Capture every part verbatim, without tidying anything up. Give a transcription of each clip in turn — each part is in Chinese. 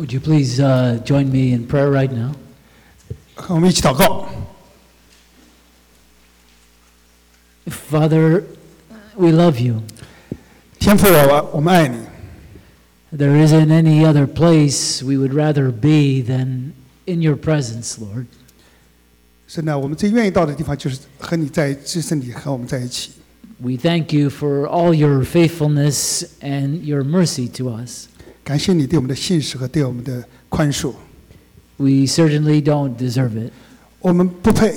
Would you please uh, join me in prayer right now? 和我们一起祷告。 Father, we love you. 天父啊，我们爱你。 There isn't any other place we would rather be than in your presence, Lord. 神啊，我们最愿意到的地方就是和你在至圣里和我们在一起。 We thank you for all your faithfulness and your mercy to us. 感谢你对我们的信实和对我们的宽恕。 We certainly don't deserve it. 我们不配，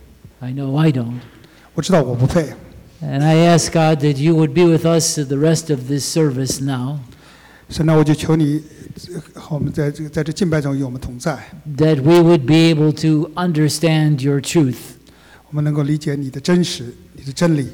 I know I don't. 我知道我不配。 And I ask God that you would be with us to the rest of this service now, 神啊，我就求你和我们在这个在这敬拜中与我们同在， that we would be able to understand your truth. 我们能够理解你的真实，你的真理。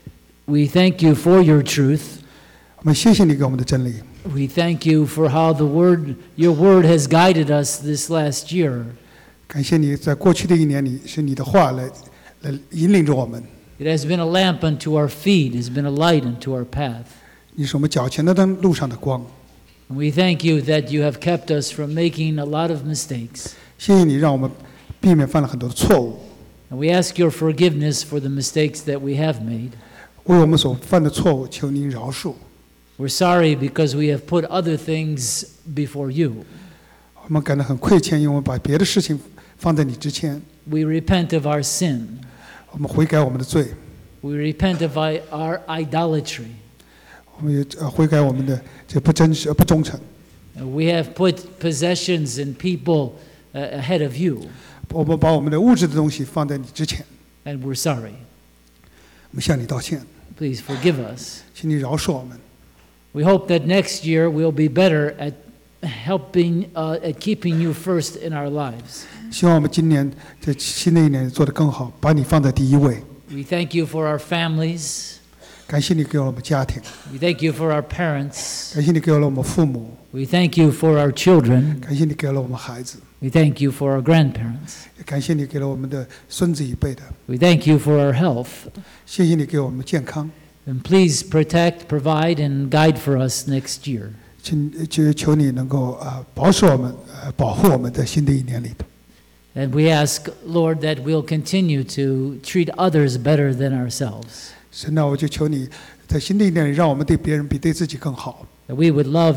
We thank you for your truth. 我们谢谢你给我们的真理。 We thank you for how the word, your word has guided us this last year. 感谢你在过去的一年里，是你的话来来引领着我们。 It has been a lamp unto our feet, has been a light unto our path. 你是我们脚前的灯，路上的光。 And we thank you that you have kept us from making a lot of mistakes. 谢谢你让我们避免犯了很多的错误， And we ask your forgiveness for the mistakes that we have made. 为我们所犯的错误求您饶恕。 We're sorry because we have put other things before you. 我们感到很愧欠，因为我们把别的事情放在你之前。 We repent of our sin. 我们悔改我们的罪， We repent of I- our idolatry. 我们也呃悔改我们的这不真实、呃不忠诚。 Uh, We have put possessions and people uh, ahead of you, 我们把我们的物质的东西放在你之前， and we're sorry. 我们向你道歉， Please forgive us. 请你饶恕我们。 We hope that next year we'll be better at helping, uh, at keeping you first in our lives. 希望我们今年这新的一年做得更好，把你放在第一位。 We thank you for our families. 感谢你给了我们家庭， We thank you for our parents. 感谢你给了我们父母， We thank you for our children. 感谢你给了我们孩子， We thank you for our grandparents. 也感谢你给了我们的孙子一辈的。 We thank you for our health. 谢谢你给我们健康， And please protect, provide, and guide for us next year. 请就求你能够啊保守我们，呃保护我们在新的一年里头。 And we ask, Lord, that we'll continue to treat others better than ourselves. 神啊，我就求你在新的一年里，让我们对别人比对自己更好。 That we would love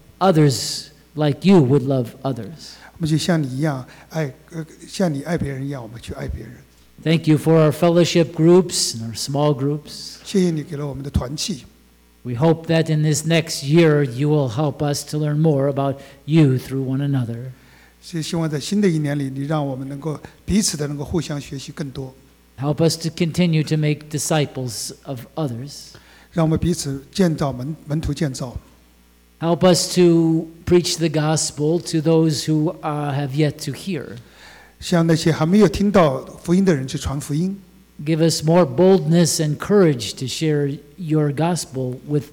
others like you would love others. 我们就像你一样爱，呃，像你爱别人一样，我们去爱别人。 Thank you for our fellowship groups and our small groups. 谢谢你给了我们的团契。 We hope that in this next year you will help us to learn more about you through one another. 是希望在新的一年里，你让我们能够彼此的能够互相学习更多， Help us to continue to make disciples of others. 让我们彼此建造门门徒建造， Help us to preach the gospel to those who uh, have yet to hear. 向那些还没有听到福音的人去传福音。 Give us more boldness and courage to share your gospel with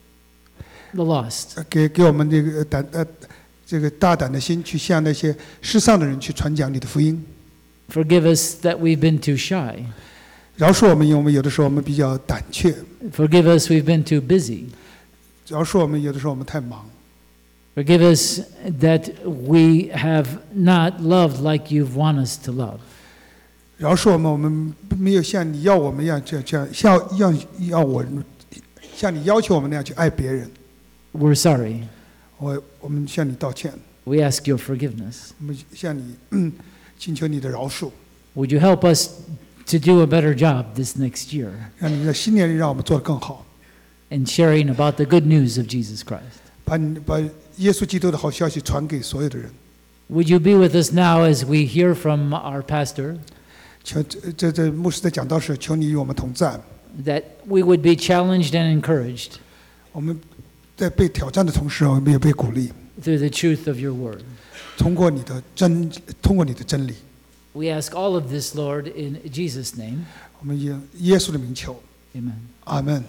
the lost. 呃给给我们这个胆呃这个大胆的心，去向那些世上的人去传讲你的福音。 Forgive us that we've been too shy. 饶恕我们，因为我们有的时候我们比较胆怯； Forgive us we've been too busy. 饶恕我们，有的时候我们太忙； Forgive us that we have not loved like you've want us to love. 饶恕我们，我们没有像你要我们一样，这样这样像要要我像你要求我们那样去爱别人。 We're sorry. 我我们向你道歉， We ask your forgiveness. 我们向你嗯请求你的饶恕， Would you help us to do a better job this next year 让你在新年里让我们做得更好， in sharing about the good news of Jesus Christ? 把你把耶稣基督的好消息传给所有的人。 Would you be with us now as we hear from our pastor, 求这这这牧师在讲道时，求你与我们同在。 that we would be challenged and encouraged 我们在被挑战的同时，我们也被鼓励， through the truth of your word? 通过你的真，通过你的真理。 We ask all of this, Lord, in Jesus' name. 我们以耶稣的名求， Amen. 阿门。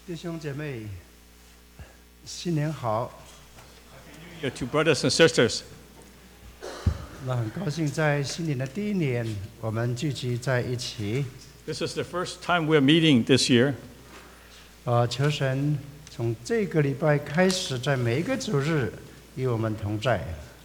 弟兄姐妹，新年好！ Your two brothers and sisters. 那很高兴在新年的第一年，我们聚集在一起。 This is the first time we're meeting this year. 呃，求神从这个礼拜开始，在每一个主日与我们同在。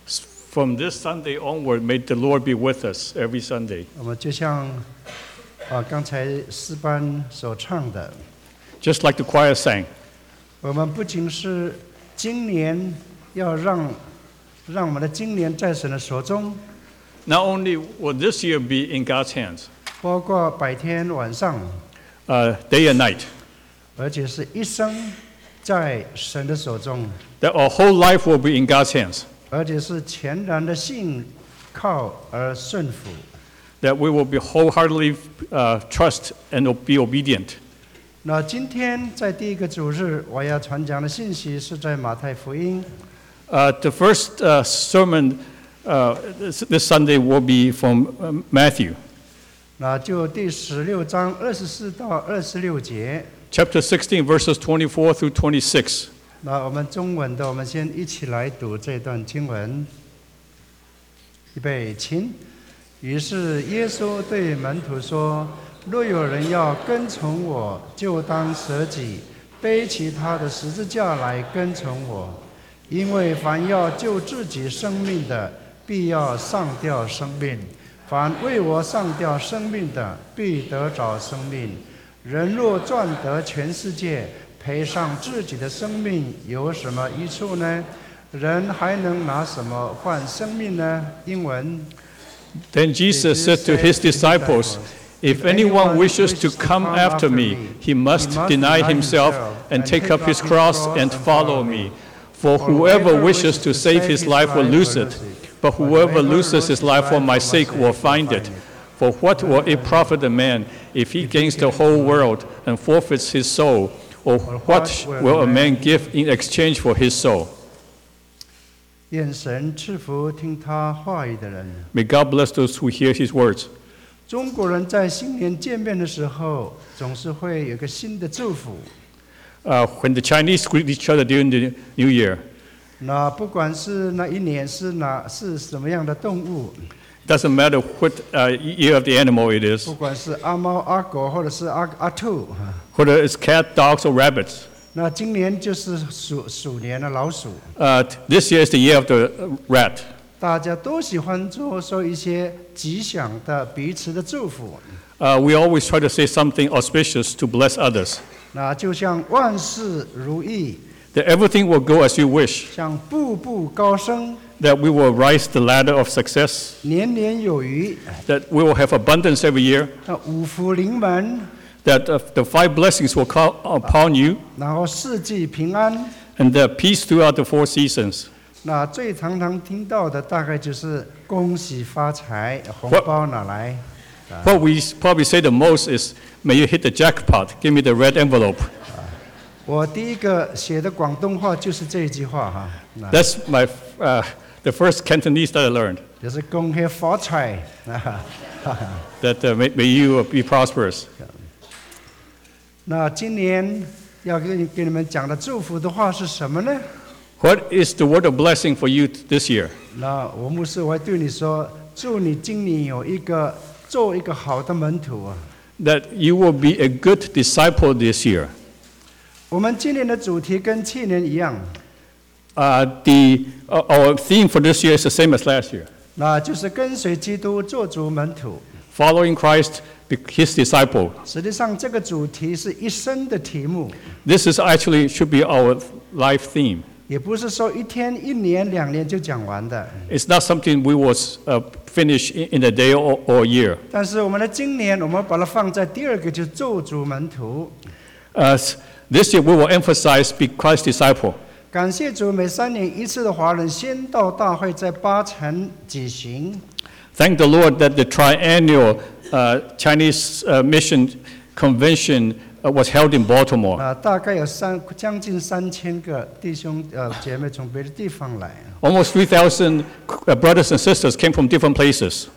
From this Sunday onward, may the Lord be with us every Sunday. 我们就像啊刚才诗班所唱的， Just like the choir sang. 我们不仅是今年要让让我们的今年在神的手中， Not only will this year be in God's hands, 包括白天晚上， uh, day and night, 而且是一生在神的手中， that our whole life will be in God's hands, 而且是全然的信靠而顺服。 that we will be wholeheartedly uh, trust and be obedient. 那今天在第一个主日，我要传讲的信息是在马太福音。 Uh, the first uh, sermon uh, this, this Sunday will be from uh, Matthew, 那就第十六章二十四到二十六节。 chapter sixteen, verses twenty-four through twenty-six. 那我们中文的，我们先一起来读这段经文。预备，请。于是耶稣对门徒说：“若有人要跟从我，就当舍己，背起他的十字架来跟从我。因为凡要救自己生命的，必要上吊生命；凡为我上吊生命的，必得着生命。人若赚得全世界，赔上自己的生命，有什么益处呢？人还能拿什么换生命呢？”英文。 Then Jesus said to his disciples, "If anyone wishes to come after me, he must deny himself and take up his cross and follow me. For whoever wishes to save his life will lose it, but whoever loses his life for my sake will find it. For what will it profit a man if he gains the whole world and forfeits his soul? Or what will a man give in exchange for his soul?" 愿神赐福听他话语的人。 May God bless those who hear his words. 中国人在新年见面的时候，总是会有个新的祝福。 Uh, when the Chinese greet each other during the New Year, 那不管是那一年是哪是什么样的动物， it doesn't matter what uh, year of the animal it is, 不管是阿猫阿狗或者是阿阿兔， whether it's cat, dogs, or rabbits. 那今年就是鼠鼠年的老鼠。 Uh, this year is the year of the rat. 大家都喜欢做说一些吉祥的彼此的祝福。 Uh, we always try to say something auspicious to bless others, 那就像万事如意， that everything will go as you wish, 像步步高升， that we will rise the ladder of success, 年年有余， that we will have abundance every year, 那五福临门， that uh, the five blessings will come upon you, 然后四季平安。 and the peace throughout the four seasons. 那最常常听到的大概就是恭喜发财，红 What- 包拿来。 What we probably say the most is, "May you hit the jackpot, give me the red envelope." 我第一个写的广东话就是这一句话哈，那 That's my, uh, the first Cantonese that I learned, 就是恭喜发财啊。 that uh, may, may you be prosperous. 那今年要给你给你们讲的祝福的话是什么呢？ What is the word of blessing for you this year? 那我牧师我会对你说，祝你今年有一个做一个好的门徒啊。 That you will be a good disciple this year. 我们今年的主题跟去年一样， Uh, the, uh, our theme for this year is the same as last year. 那就是跟随基督做主门徒。 Following Christ, be his disciple. 实际上，这个主题是一生的题目， This is actually should be our life theme. 也不是说一天、一年、两年就讲完的。 It's not something we will uh, finish in, in a day or, or a year. 但是我们的今年，我们把它放在第二个，就是做主门徒。 Uh, this year we will emphasize be Christ's disciple. 感谢主，每三年一次的华人先道大会在八城举行。 Thank the Lord that the triennial uh, Chinese uh, Mission Convention uh, was held in Baltimore. 啊，大概有三将近三千个弟兄呃姐妹从别的地方来。 Almost three thousand brothers and sisters came from different places.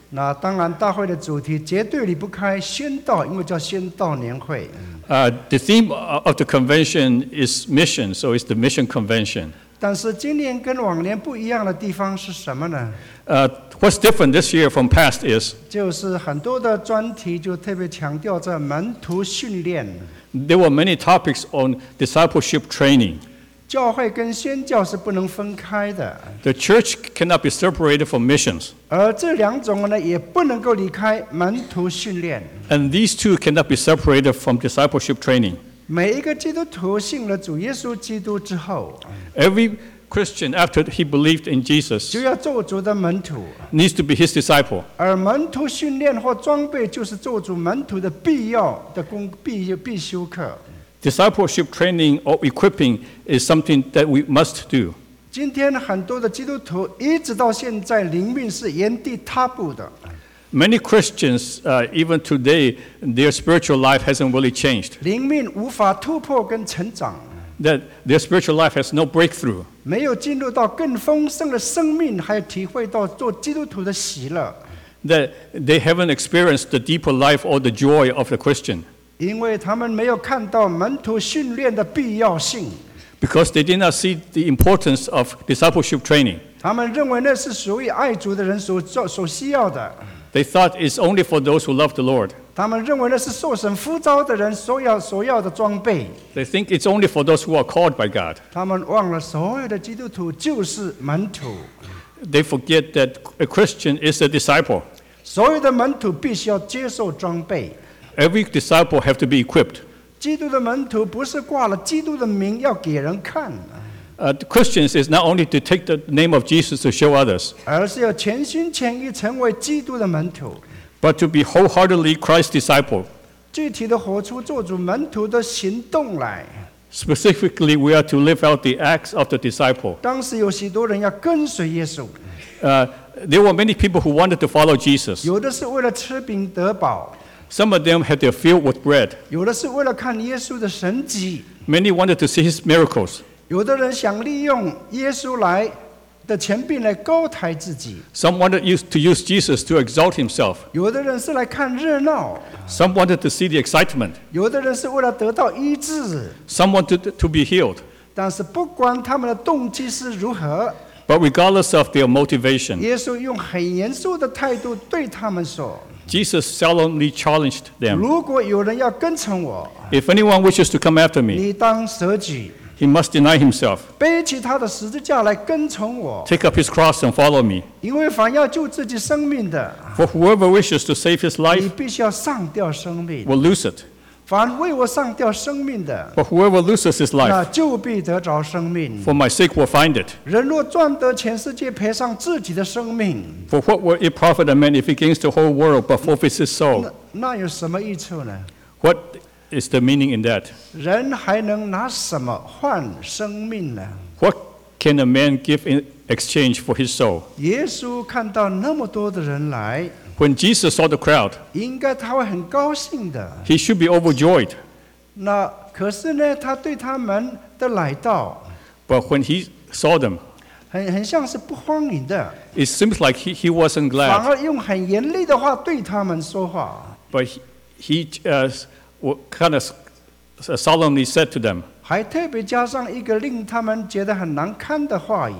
那当然，大会的主题绝对离不开宣道，因为叫宣道年会。 Uh, the theme of the convention is mission, so it's the mission convention. 但是今年跟往年不一样的地方是什么呢？ Uh, what's different this year from past is 就是很多的专题就特别强调在门徒训练。 there were many topics on discipleship training. 教会跟宣教是不能分开的， The church cannot be separated from missions, 而这两种呢也不能够离开门徒训练。 and these two cannot be separated from discipleship training. 每一个基督徒信了主耶稣基督之后， Every Christian, after he believed in Jesus, 就要做主的门徒， needs to be his disciple. 而门徒训练或装备就是做主门徒的必要的功必必修课。 Discipleship training or equipping is something that we must do. 今天很多的基督徒一直到现在灵命是原地踏步的， Many Christians, uh, even today, their spiritual life hasn't really changed. 灵命无法突破跟成长， That their spiritual life has no breakthrough. 没有进入到更丰盛的生命，还有体会到做基督徒的喜乐。 That they haven't experienced the deeper life or the joy of the Christian. 因为他们没有看到门徒训练的必要性， Because they did not see the importance of discipleship training. 他们认为那是属于爱主的人所做所需要的， They thought it's only for those who love the Lord. 他们认为那是受神呼召的人所要所要的装备。 They think it's only for those who are called by God. 他们忘了所有的基督徒就是门徒， They forget that a Christian is a disciple. 所有的门徒必须要接受装备。 Every disciple have to be equipped. 基督的门徒不是挂了基督的名要给人看， Uh, the Christians is not only to take the name of Jesus to show others, 而是要全心全意成为基督的门徒， but to be wholeheartedly Christ's disciple. 具体的活出做主门徒的行动来。 Specifically, we are to live out the acts of the disciple. 当时有许多人要跟随耶稣， Uh, there were many people who wanted to follow Jesus. 有的是为了吃饼得饱， Some of them had their fill with bread. 有的是为了看耶稣的神迹， Many wanted to see his miracles. 有的人想利用耶稣来的权柄来高抬自己， Some wanted use- to use Jesus to exalt himself. 有的人是来看热闹， Some wanted to see the excitement. 有的人是为了得到医治。 Some wanted to be healed. 但是不管他们的动机是如何， But regardless of their motivation, 耶稣用很严肃的态度对他们说： Jesus solemnly challenged them. 如果有人要跟从我， If anyone wishes to come after me, 你当舍己， he must deny himself, 背起他的十字架来跟从我。 take up his cross and follow me. 因为凡要救自己生命的， For whoever wishes to save his 你 life 必须要上吊生命； will lose it. 凡为我上吊生命的， But whoever loses his 那 life 就必得着生命。 for my sake will find it. 人若赚得全世界，赔上自己的生命， For what will it profit a man if he gains the whole world but forfeits his 那 soul? 那有什么益处呢？ What is the meaning in that? 人还能拿什么换生命呢？ What can a man give in exchange for his soul? 耶稣看到那么多的人来， When Jesus saw the crowd, 应该他会很高兴的。 he should be overjoyed. 那可是呢，他对他们的来到， But when he saw them, 很很像是不欢迎的， it seems like he, he wasn't 反 glad. 而用很严厉的话对他们说话， But he, he uh, kind of solemnly said to them, 还特别加上一个令他们觉得很难堪的话语，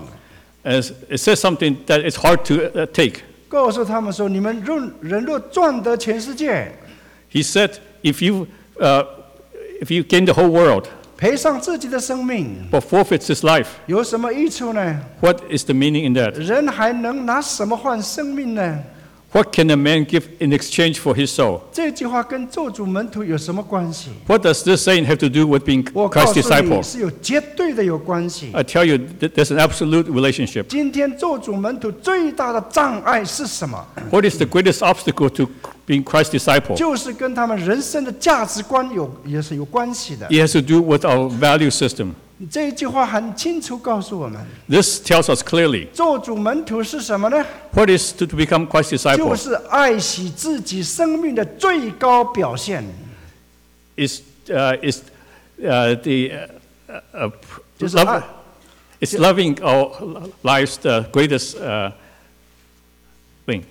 as it says something that is hard to uh, take. 告诉他们说：你们若人若赚得全世界， He said, if you, uh, if you gain the whole world 赔上自己的生命， but forfeits his life, 有什么益处呢？ what is the meaning in that? 人还能拿什么换生命呢？ What can a man give in exchange for his soul? 这句话跟做主门徒有什么关系？ What does this saying have to do with being 我告 Christ's 诉你 disciple? 是有绝对的有关系。 I tell you, that there's an absolute relationship. 今天做主门徒最大的障碍是什么？ What is the greatest obstacle to being Christ's disciple? 就是跟他们人生的价值观有也是有关系的。 It has to do with our value system. 这一句话很清楚告诉我们， This tells us clearly 做主门徒是什么呢？ what is to, to become Christ's 就 disciple 是爱惜自己生命的最高表现。 is, uh, is uh, the uh, uh, 就是 love, 爱 it's loving our lives the greatest uh, thing.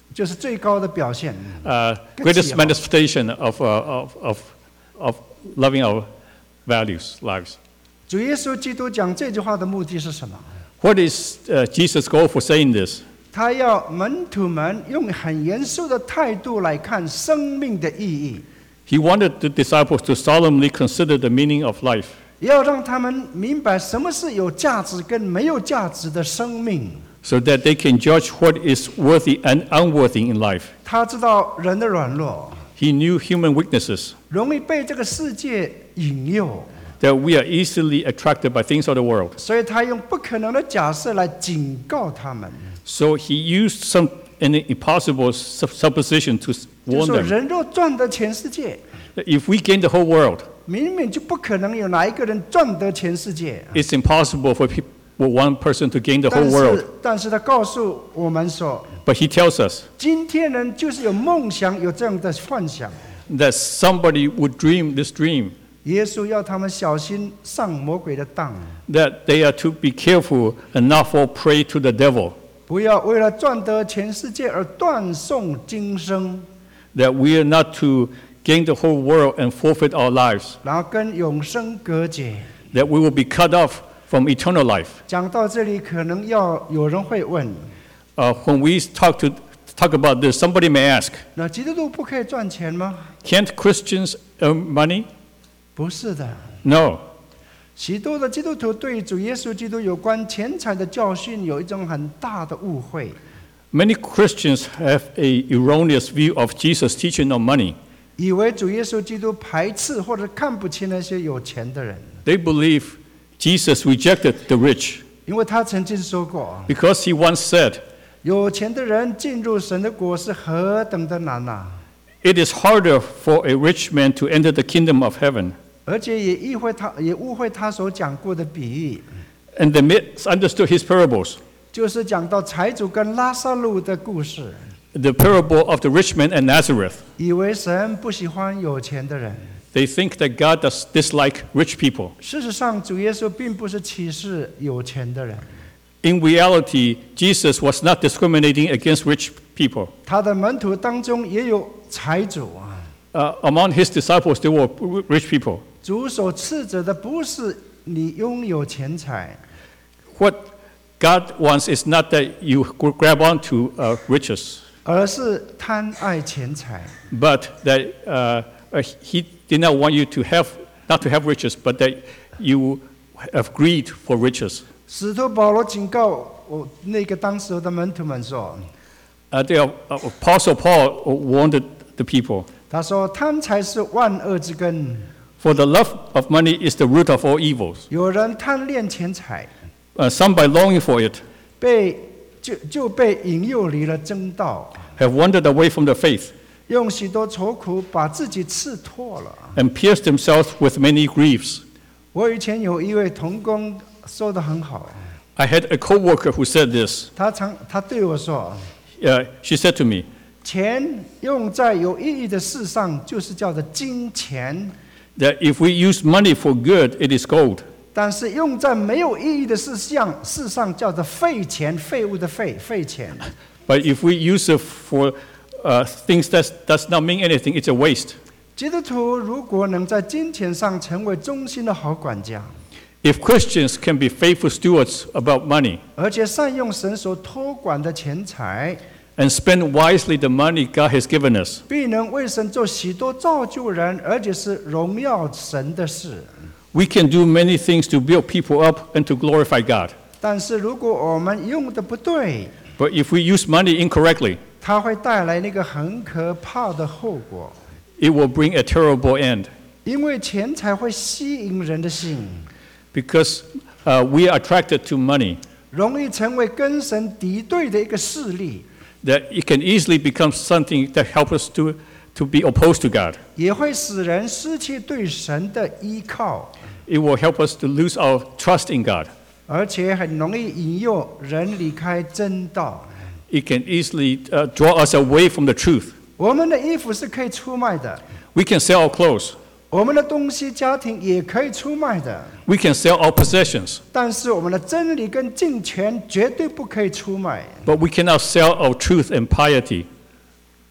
就是最高的表现。 uh, greatest manifestation of, uh, of, of, of loving our values, lives. 主耶稣基督讲这句话的目的是什么？ What is uh, Jesus' goal for saying this? 他要门徒们用很严肃的态度来看生命的意义， He wanted the disciples to solemnly consider the meaning of life, 要让他们明白什么是有价值跟没有价值的生命。 so that they can judge what is worthy and unworthy in life. 他知道人的软弱， He knew human weaknesses, 容易被这个世界引诱， that we are easily attracted by things of the world. 所以他用不可能的假设来警告他们， So he used some an impossible sup- supposition to s- 就 warn 说 them 人若赚得全世界， that if we gain the whole world, 明明就不可能有哪一个人赚得全世界。 it's impossible for, peop- for one person to gain the 但 whole world. 是，但是他告诉我们说， But he tells us 今天人就是有梦想，有这样的幻想。 that somebody would dream this dream, 耶稣要他们小心上魔鬼的当， that they are to be careful and not fall prey to the devil, 不要为了赚得全世界而断送今生， that we are not to gain the whole world and forfeit our lives, 然后跟永生隔绝。 that we will be cut off from eternal life. 讲到这里，可能要有人会问： Uh, when we talk to talk about this, somebody may ask, 那基督徒不可以赚钱吗？ can't Christians earn money? 不是的， No. 许多的基督徒对主耶稣基督有关钱财的教训有一种很大的误会。 Many Christians have a erroneous view of Jesus' teaching on money. 以为主耶稣基督排斥或者看不起那些有钱的人， They believe Jesus rejected the rich 因为他曾经说过， because he once said, 有钱的人进入神的国是何等的难呐、 it is harder for a rich man to enter the kingdom of heaven. 而且也意会他，也误会他所讲过的比喻， And they misunderstood his parables, 就是讲到财主跟拉萨路的故事， the parable of the rich man and Nazareth. 以为神不喜欢有钱的人。 They think that God does dislike rich people. 事实上，主耶稣并不是歧视有钱的人， In reality, Jesus was not discriminating against rich people. 他的门徒当中也有财主啊。 Uh, among his disciples, there were rich people. 主所赐者的不是你拥有钱财， What God wants is not that you grab onto uh, riches, 而是贪爱钱财。 but that uh, uh, He did not want you to have, not to have riches, but that you have greed for riches. 使徒保罗警告我那个当时的门徒们说， Uh, the uh, Apostle Paul warned the people, 他说贪财是万恶之根， for the love of money is the root of all evils. 有人贪恋钱财， Uh, some, by longing for it, 被就就被引诱离了正道， have wandered away from the faith 用许多愁苦把自己刺透了。 and pierced themselves with many griefs. 我以前有一位同工说得很好， I had a co-worker who said this. 他常他对我说， Uh, she said to me, 钱用在有意义的事上，就是叫做金钱。 that if we use money for good, it is gold. 但是用在没有意义的事项，事上叫做废钱，废物的废，废钱。 But if we use it for uh, things that does not mean anything, it's a waste. 基督徒如果能在金钱上成为忠心的好管家， If Christians can be faithful stewards about money 而且善用神所托管的钱财， and spend wisely the money God has given us, 必能为神做许多造就人，而且是荣耀神的事。 we can do many things to build people up and to glorify God. 但是如果我们用的不对， But if we use money incorrectly, 它会带来那个很可怕的后果， it will bring a terrible end 因为钱财会吸引人的心， because uh, we are attracted to money, 容易成为跟神敌对的一个势力， that it can easily become something that helps us to, to be opposed to God. 也会使人失去对神的依靠， It will help us to lose our trust in God. 而且很容易引诱人离开真道。 It can easily uh, draw us away from the truth. 我们的衣服是可以出卖的， We can sell our clothes. 我们的东西、家庭也可以出卖的， We can sell our possessions. 但是我们的真理跟敬虔绝对不可以出卖。 But we cannot sell our truth and piety.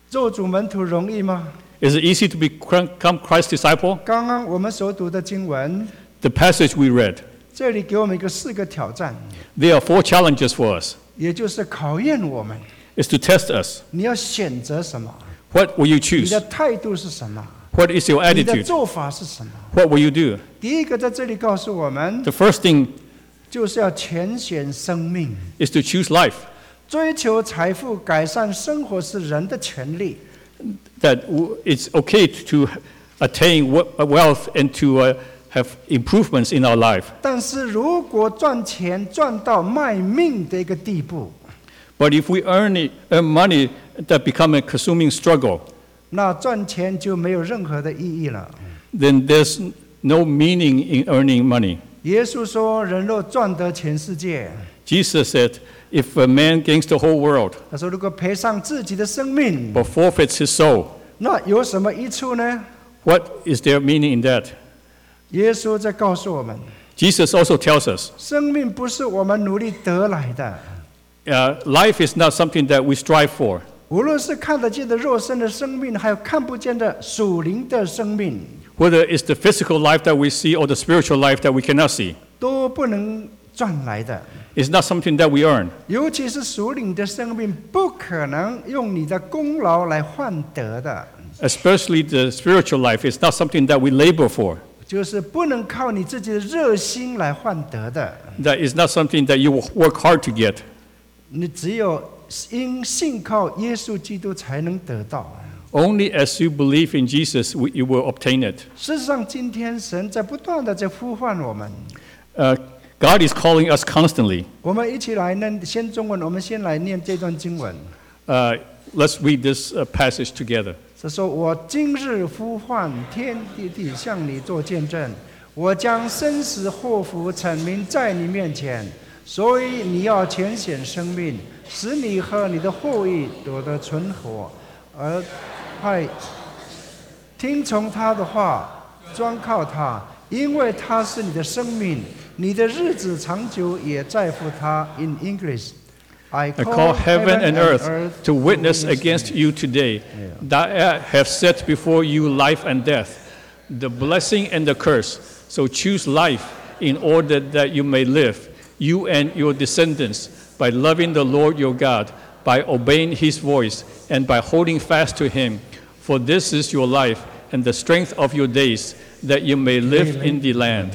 做主门徒容易吗？ Is it easy to become Christ's disciple? 刚刚我们所读的经文， The passage we read, 这里给我们一个四个挑战， there are four challenges for us. 也就是考验我们， Is to test us. 你要选择什么？ What will you 你 choose? 的态度是什么？ What is your 你的 attitude? 做法是什么？ What will you do? 第一个在这里告诉我们， The first thing 就是要全选生命。 is to choose life. 追求财富、改善生活是人的权利， That w- it's okay to attain we- wealth and to uh, have improvements in our life. 但是如果赚钱赚到卖命的一个地步， But if we earn, it, earn money that become a consuming struggle, 那赚钱就没有任何的意义了。 then there's no meaning in earning money. 耶稣说：“人若赚得全世界， Jesus said, if a man gains the whole world 他说如果赔上自己的生命， but forfeits his soul, 那有什么益处呢 what is there meaning in that?？” 耶稣在告诉我们， Jesus also tells us, 生命不是我们努力得来的， uh, life is not something that we strive for. 无论是看得见的肉身的生命，还有看不见的属灵的生命， Whether it's the physical life that we see or the spiritual life that we cannot see, 都不能赚来的。 it's not something that we earn. 尤其是属灵的生命，不可能用你的功劳来换得的， Especially the spiritual life, it's not something that we labor for. 就是不能靠你自己的热心来换得的。 That is not something that you will work hard to get. 你只有因信靠耶稣基督才能得到。 Only as you believe in Jesus, we- you will obtain it. 事实上，今天神在不断的在呼唤我们。 Uh, God is calling us constantly. 我们一起来念，先中文，我们先来念这段经文。 Uh, let's read this uh, passage together. 他说：“我今日呼唤天地地向你做见证，我将生死祸福阐明在你面前，所以你要全显生命，使你和你的后裔得得存活，而快听从他的话，专靠他，因为他是你的生命，你的日子长久也在乎他。” In English, I I call heaven and earth to witness against you today, that I have set before you life and death, the blessing and the curse. So choose life in order that you may live, you and your descendants, by loving the Lord your God, by obeying his voice, and by holding fast to him. For this is your life and the strength of your days, that you may live in the land.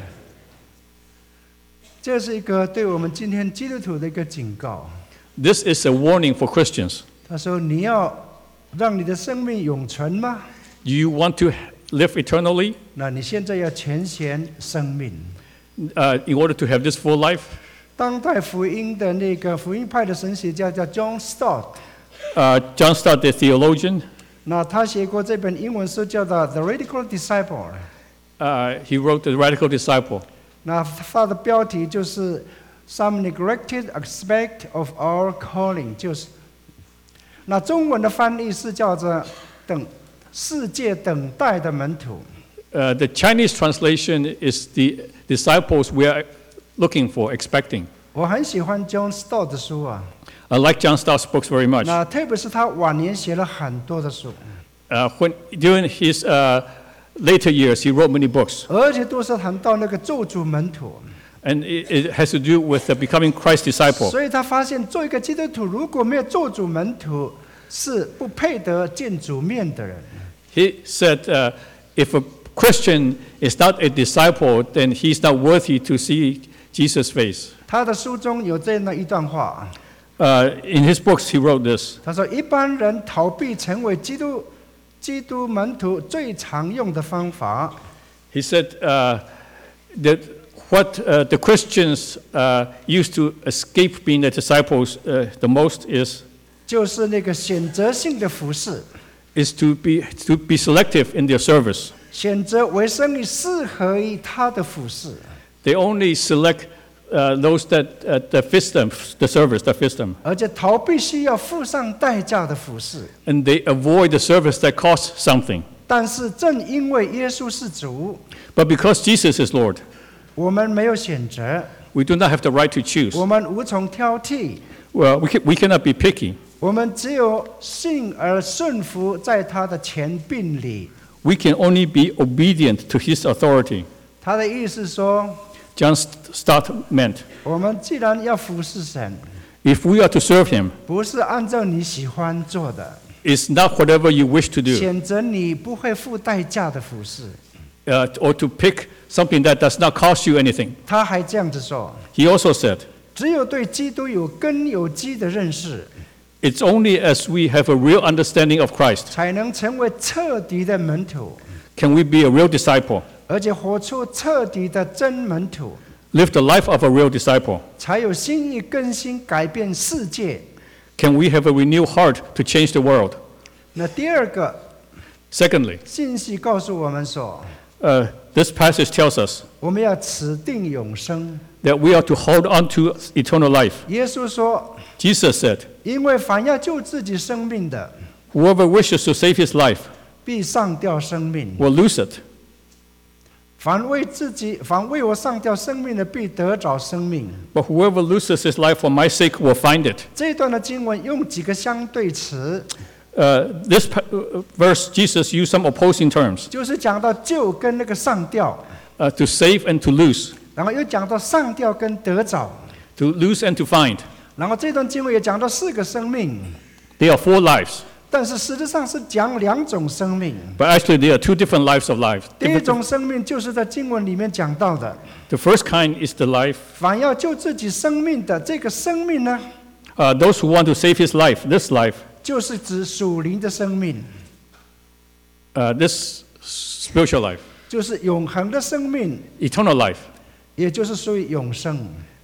这是一个对我们今天基督徒的一个警告。 This is a warning for Christians. 他说：“你要让你的生命永存吗？ Do you want to live eternally? 那你现在要全显生命。 Uh, in order to have this full life?” 当代福音的那个福音派的神学家叫 John Stott， Uh, John Stott, the theologian, 那他写过这本英文书叫做《The Radical Disciple》， uh, he wrote The Radical Disciple. 那他的标题就是《Some Neglected Aspect of Our Calling》，就是那中文的翻译是叫做“等世界等待的门徒”。 Uh, the Chinese translation is the disciples we are looking for, expecting. 我很喜欢 John Stott 的书啊， I like John Stott's books very much. 那特别是他晚年写了很多的书， Uh, when, during his uh, later years, he wrote many books, 而且都是谈到那个做主门徒。 and it, it has to do with uh, becoming Christ's disciple. 所以他发现，做一个基督徒如果没有做主门徒，是不配得见主面的人。 He said, uh, if a Christian is not a disciple, then he's not worthy to see Jesus' face. 他的书中有这样的一段话， Uh, in his books, he wrote this. 他说：“一般人逃避成为基督基督门徒最常用的方法， He said uh, that what uh, the Christians uh, used to escape being the disciples uh, the most is 就是那个选择性的服侍， is to be to be selective in their service. 选择为生以适合于他的服侍。 They only select uh, those that uh, that fits them, the service that fits them, 而且逃避需要付上代价的服侍。 and they avoid the service that costs something. 但是正因为耶稣是主， But because Jesus is Lord, 我们没有选择， we do not have the right to choose. 我们无从挑剔。 Well, we can, we cannot be picky. 我们只有信而顺服在他的权柄里。 We can only be obedient to his authority. 他的意思说， John Stott meant, 我们既然要服侍神， if we are to serve him, 不是按照你喜欢做的， it's not whatever you wish to do, 选择你不会付代价的服侍。 uh, or to pick something that does not cost you anything. 他还这样子说， He also said, 只有对基督有根有基的认识， it's only as we have a real understanding of Christ 才能成为彻底的门徒， can we be a real disciple, 而且活出彻底的真门徒， live the life of a real disciple. 才有心意更新改变世界。 Can we have a renewed heart to change the world? 那第二个 Secondly, 信息告诉我们说， uh, this passage tells us 我们要持定永生。 that we are to hold on to eternal life. 耶稣说， Jesus said, 因为凡要救自己生命的， whoever wishes to save his life 必上吊生命； will lose it. 凡为自己，凡为我上吊生命的，必得着生命。 But whoever loses his life for my sake will find it. 这段的经文用几个相对词， Uh, this pa- uh, verse, Jesus used some opposing terms, 就是讲到救跟那个上吊， uh, to save and to lose, 然后又讲到上吊跟得着， to lose and to find. 然后这段经文也讲到四个生命， They are four lives, 但是实质上是讲两种生命。 but actually they are two different lives of life. 第一 Different- 种生命就是在经文里面讲到的， The first kind is the life, 凡要救自己生命的这个生命呢， uh, those who want to save his life, this life, 就是指属灵的生命， uh, this spiritual life, 就是永恒的生命， eternal life, 也就是属于永生。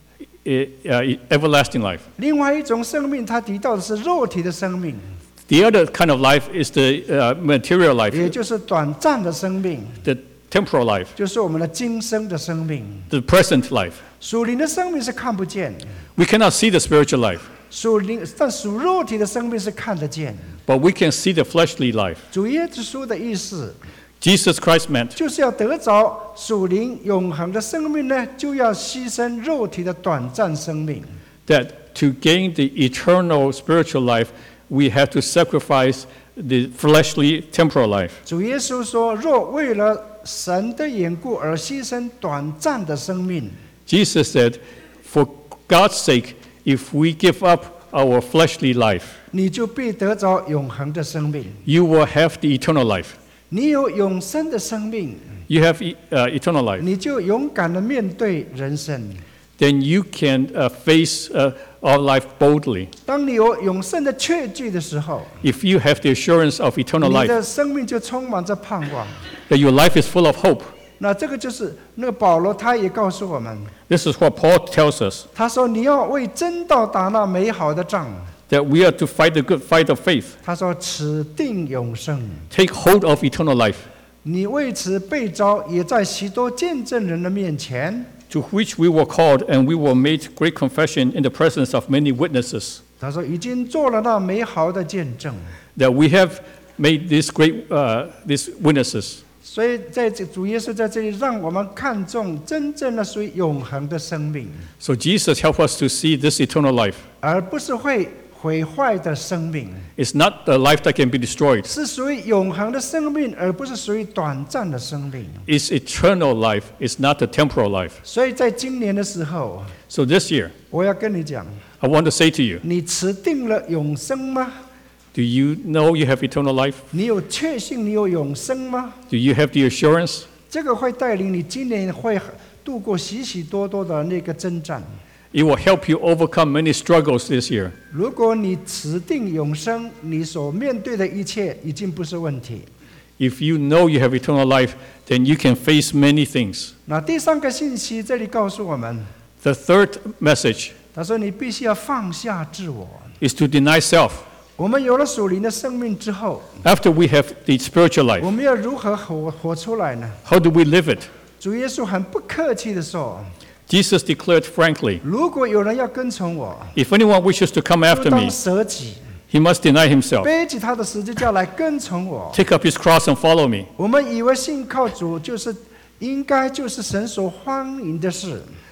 e- uh, everlasting life. 另外一种生命，他提到的是肉体的生命， The other kind of life is the uh, material 也 life, 就是短暂的生命， the temporal life, 就是我们的今生的生命。 the present life. 属灵的生命是看不见， We cannot see the spiritual life, 属灵但属肉体的生命是看得见。 but we can see the fleshly life. 主耶稣的意思 Jesus Christ meant 就是要得着属灵永恒的生命呢，就要牺牲肉体的短暂生命。 that to gain the eternal spiritual life, we have to sacrifice the fleshly temporal life. 主耶稣说：“若为了神的缘故而牺牲短暂的生命， Jesus said, for God's sake, if we give up our fleshly life, 你就必得着永恒的生命。 you will have the eternal life. 你有永生的生命， You have e- uh, eternal life. 你就勇敢的面对人生。 Then you can uh, face uh, our life boldly. 当你有永生的确据的时候， If you have the assurance of eternal 你 life, 的生命就充满着盼望。 that your life is full of hope. 那这个就是那个保罗，他也告诉我们， This is what Paul tells us, 他说：“你要为真道打那美好的仗。” that we are to fight the good fight of faith. 他说：“此定永生。” Take hold of eternal life, 你为此被召，也在许多见证人的面前。 to which we were called, and we were made great confession in the presence of many witnesses, 他说：“已经做了那美好的见证。 that we have made these great uh, these witnesses. ” 所以，在这主耶稣在这里，让我们看重真正的属于永恒的生命， So Jesus helped us to see this eternal life. 而不是会毁坏的生命， It's not a life that can be destroyed. 是属于永恒的生命，而不是属于短暂的生命。 It's eternal life. It's not the temporal life. 所以在今年的时候， So this year, 我要跟你讲， I want to say to you, 你持定了永生吗？ do you know you have eternal life? 你有确信你有永生吗？ Do you have the assurance? 这个会带领你今年会度过许许多多的那个征战。 It will help you overcome many struggles this year. 如果你持定永生，你所面对的一切已经不是问题。 If you know you have eternal life, then you can face many things. 那第三个信息，这里告诉我们， The third message 他说你必须要放下自我。 is to deny self. 我们有了属灵的生命之后， After we have the spiritual 我 life, 们要如何活活出来呢？ how do we live it? 主耶稣很不客气的说， Jesus declared frankly, 如果有人要跟从我， if anyone wishes to come 就 after 当 me, 舍己， he must deny himself, 背起他的十字架来跟从我。 take up his cross and follow me. 我们以为信靠主就是应该就是神所欢迎的事，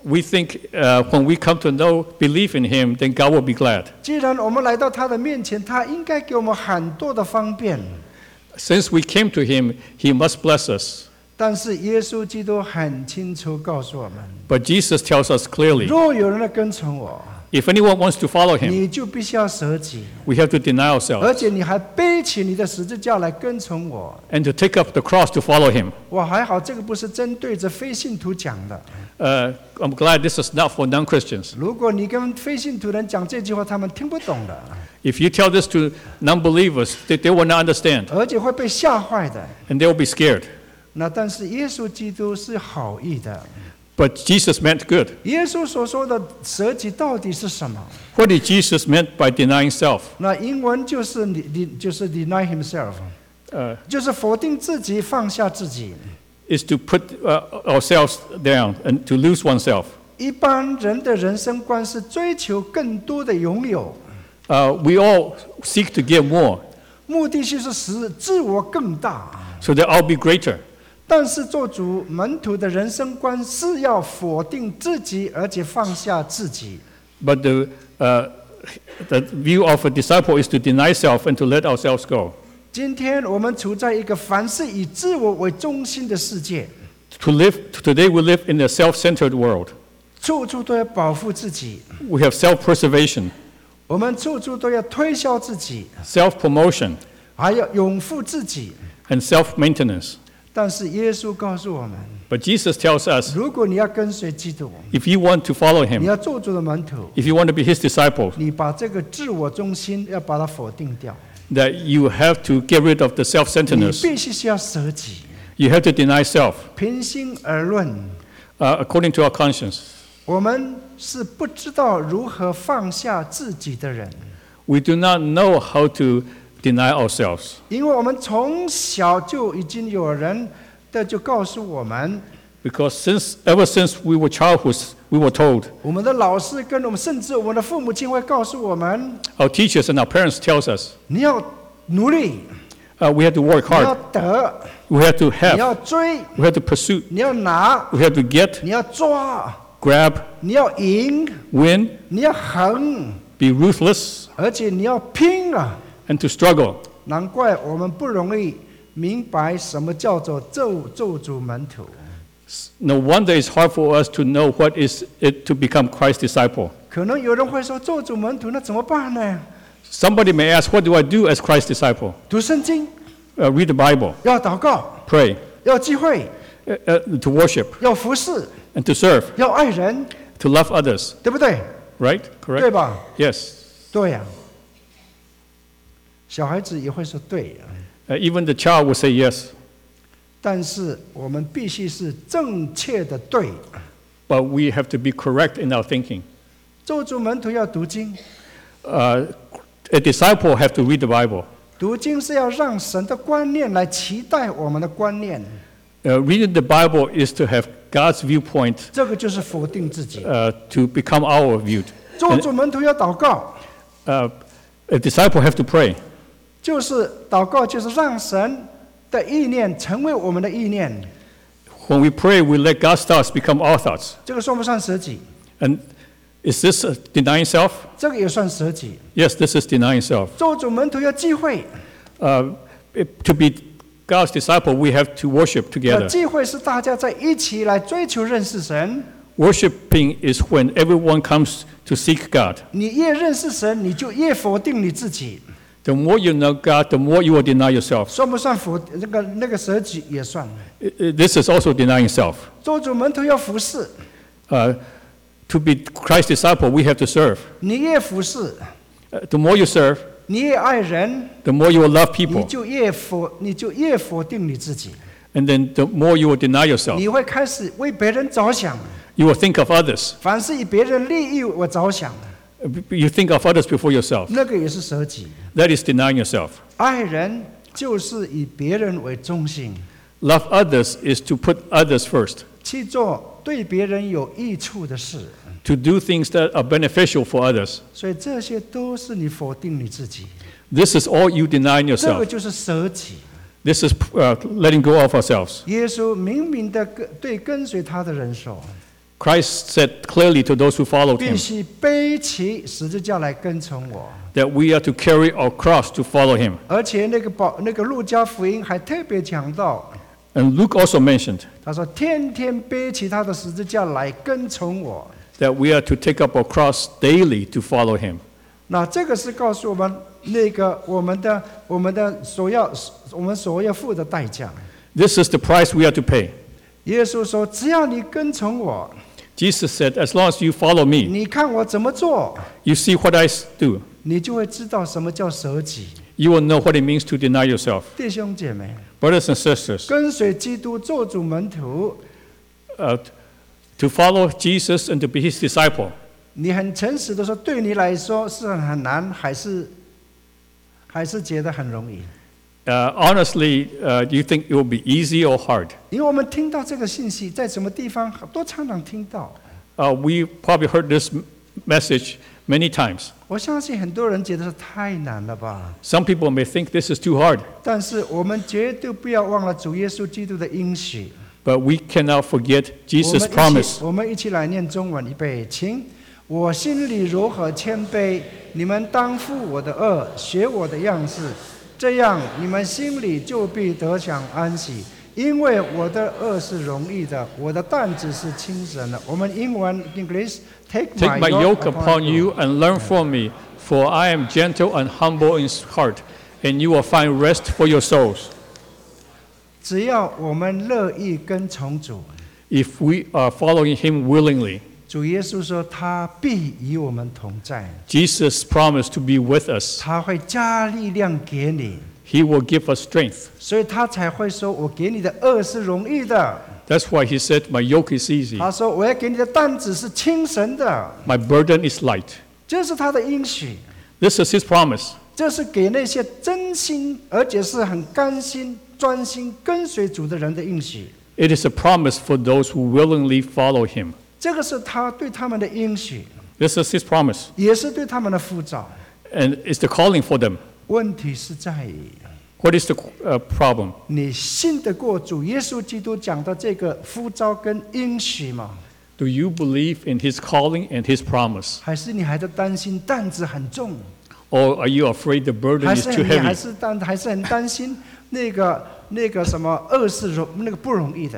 We think uh, when we come to know, believe in Him, then God will be glad. 既然我们来到他的面前，他应该给我们很多的方便。 Since we came to Him, He must bless us. 但是耶稣基督很清楚告诉我们， But Jesus tells us clearly, 若有人来跟从我， if anyone wants to follow Him, 你就必须要舍己， we have to deny 而 ourselves 且你还背起你的十字架来跟从我。 and to take up the cross to follow Him. 哇，还好这个不是针对着非信徒讲的。 Uh, I'm glad this is not for non-Christians. 如果你跟非信徒人讲这句话，他们听不懂的， If you tell this to non-believers, they, they will not understand 而且会被吓坏的。 and they will be scared. 那但是耶稣基督是好意的。 But Jesus meant good. 耶稣所说的舍己到底是什么？ What did Jesus meant by denying self? 那英文就是你你就是 deny himself， Uh, 就是否定自己，放下自己。 is to put uh, ourselves down and to lose oneself. 一般人的人生观是追求更多的拥有， Uh, we all seek to get more 目的就是使自我更大。 so that I'll be greater. 但是做主门徒的人生观是要否定自己，而且放下自己。 But the, uh, the view of a disciple is to deny self and to let ourselves go. 今天我们处在一个凡是以自我为中心的世界， To live, today we live in a self-centered world. 处处都要保护自己， We have self-preservation, 我们处处都要推销自己， self-promotion, 还要拥护自己。 and self-maintenance. 但是耶稣告诉我们， But Jesus tells us, 如果你要跟随基督， if you want to follow 你 Him, 要做主的门徒， if you want to be His disciple, 你把这个自我中心要把它否定掉， that you have to get rid of the 你 self-centeredness. 必须是要舍己。 You have to deny self. 平心而论， Uh, according to our conscience, 我们是不知道如何放下自己的人， we do not know how to deny ourselves. 因为我们从小就已经有人的就告诉我们， Because since, ever since we were childhoods, we were told, 我们的老师跟我们，甚至我们的父母亲会告诉我们， our teachers and our parents tells us, 你要努力， uh, we have to work 你要 hard, 得， we have to 你 have, 要追， we have to pursue, 你要拿， we have to get, 你要抓， grab, 你要赢， win, 你要横， be ruthless, 而且你要拼啊！ and to struggle. 难怪我们不容易明白什么叫做咒咒主门徒。 No wonder it's hard for us to know what is it to become Christ's disciple. 可能有人会说，咒主门徒那怎么办呢？ Somebody may ask, what do I do as Christ's disciple? 读圣经， Uh, read the Bible, 要祷告， pray, 要聚会， uh, uh, to worship, 要服侍， and to serve, 要爱人， to love others. 对不对？ Right? 对 Correct? 吧？ Yes. 对呀、小孩子也会说对呀、 Uh, even the child will say yes. 但是我们必须是正确的对。 But we have to be correct in our thinking. 咒主门徒要读经， Uh, a disciple have to read the Bible. 读经是要让神的观念来期待我们的观念， Uh, reading the Bible is to have God's viewpoint 这个就是否定自己。 uh, to become our viewed. 咒主门徒要祷告， Uh, a disciple have to pray. 就是祷告，就是让神的意念成为我们的意念。 When we pray, we let God's thoughts become our thoughts. 这个算不算舍己？ And is this uh, denying self? 这个也算舍己。 Yes, this is denying self. 咒主门徒要聚会， Uh, it- to be God's disciple, we have to worship 那 together. 聚会是大家在一起来追求认识神。 Worshipping is when everyone comes to seek God. 你越认识神，你就越否定你自己。 The more you know God, the more you will deny yourself. 算不算否那个那个舍己也算？ I- I- This is also denying self. 咒主门徒要服侍， Uh, to be Christ's disciple, we have to serve. 你越服侍， Uh, the more you serve, 你越爱人， the more you will love 你 people. 就越否，你就越否定你自己。 And then the more you will deny yourself. 你会开始为别人着想， You will think of others. 凡是以别人利益我着想， Uh, You think of others before yourself. 那个也是舍己。 That is denying yourself. 爱人就是以别人为中心， Love others is to put others first. 去做对别人有益处的事。 To do things that are beneficial for others. 所以这些都是你否定你自己， This is all you denying 这个 yourself. 就是舍己。 This is uh, letting go of ourselves. 耶稣明明的跟对跟随他的人说， Christ said clearly to those who followed 必 him 须背起十字架来跟从我。 that we are to carry our cross to follow him. 而且那个保那个路加福音还特别讲到， And Luke also mentioned 他说天天背起他的十字架来跟从我。 that we are to take up our cross daily to follow him. 那这个是告诉我们那个我们的我们的所要我们所要付的代价。 This is the price we are to pay. 耶稣说：“只要你跟从我， Jesus said, as long as you follow me, 你看我怎么做， you see what I do, 你就会知道什么叫舍己。 you will know what it means to deny yourself. ” 弟兄姐妹， Brothers and sisters, 跟随基督做主门徒， uh, to follow Jesus and to be his disciple, 你很诚实的说，对你来说是很难，还是还是觉得很容易？ uh, honestly, uh, do you think it will be easy or hard? 因为我们听到这个信息，在什么地方都常常听到。 Uh, we probably heard this m- message many times. 我相信很多人觉得是太难了吧， Some people may think this is too hard, 但是我们绝对不要忘了主耶稣基督的应许。 but we cannot forget 我 Jesus' 们一 promise. 起，我们一起来念中文，预备，请。我心里如何谦卑，你们当负我的恶，学我的样式，这样你们心里就必得享安息。因为我的恶是容易的，我的担子是轻省的。我们英文 English，take Take my yoke yoke upon you and learn from me, for I am gentle and humble in heart, and you will find rest for your souls. 只要我们乐意跟从主， If we are following him willingly, 主耶稣说他必与我们同在， Jesus promised to be with us. 他会加力量给你， He will give us strength. 所以他才会说：“我给你的恶是容易的。” That's why he said, my yoke is easy, 他说：“我要给你的担子是轻省的。 my burden is light. ” 这是他的应许， This is his promise. 这是给那些真心而且是很甘心、专心跟随主的人的应许。 It is a promise for those who willingly follow him. 这个是他对他们的应许， This is his promise, 也是对他们的呼召。 and it's the calling for them. 问题是在于， What is the uh, problem? 你信得过主耶稣基督讲的这个呼召跟应许吗？ Do you believe in his calling and his promise? 还是你还在担心担子很重？ Or are you afraid the burden 还 is 是 too 你还 heavy? 是担还是很担心那个那个什么恶是容那个不容易的？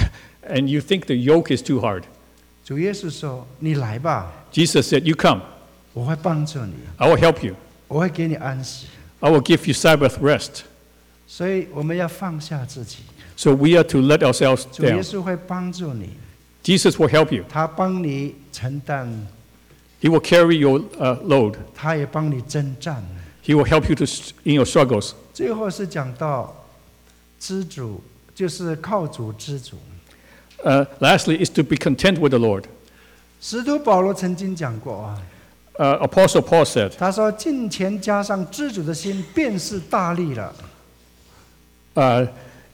And you think the yoke is too hard? 主耶稣说：“你来吧， Jesus said, you come, 我会帮助你， I will help you. 我会给你安息。 I will give you Sabbath rest. ” 所以我们要放下自己， So we are to let ourselves 主耶 down. 稣会帮助你， Jesus will help you. 他帮你承担， He will carry your uh, load. 他也帮你征战。 He will help you to st- in your struggles. 最后是讲到知主，就是靠主知主。 Uh, lastly, is to be content with the Lord. 使徒保罗曾经讲过啊， Uh, Apostle Paul said, 他说：“金钱加上知主的心，便是大利了。” uh,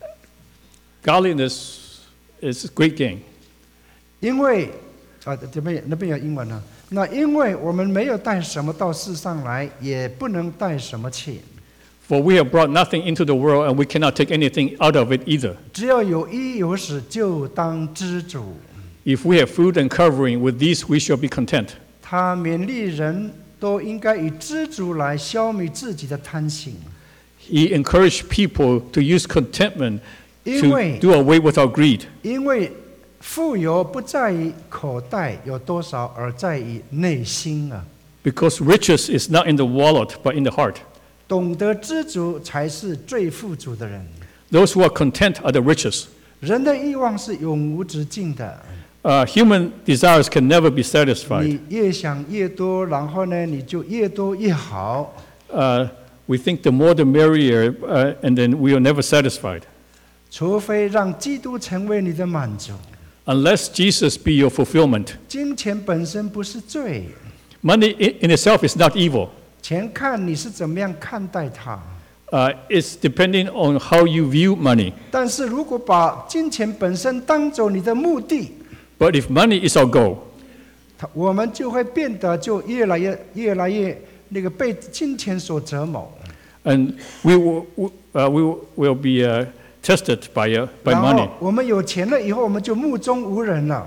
godliness is great gain. 因为啊，这边那边有英文啊。那因为我们没有带什么到世上来，也不能带什么去， For we have brought nothing into the world, and we cannot take anything out of it either. 只要有衣有食，就当知足。 If we have food and covering, with these we shall be content. 他勉励人都应该以知足来消灭自己的贪心， He encouraged people to use contentment 因 to 为 do away with our greed. 因为富有不在于口袋有多少，而在于内心啊。 Because riches is not in the wallet, but in the heart. 懂得知足才是最富足的人。 Those who are content are the richest. 人的欲望是永无止境的， Uh, human desires can never be satisfied. 你越想越多，然后呢，你就越多越好。 Uh, we think the more the merrier, uh, and then we are never satisfied. 除非让基督成为你的满足。 Unless Jesus be your fulfillment. 金钱本身不是罪， Money in in itself is not evil. 钱看你是怎么样看待它。 Uh, it's depending on how you view money. 但是如果把金钱本身当做你的目的， But if money is our goal, 它我们就会变得就越来越越来越那个被金钱所折磨。 and we will, uh, we will- will be uh, tested by, uh, by 然后 money. 我们有钱了以后，我们就目中无人了。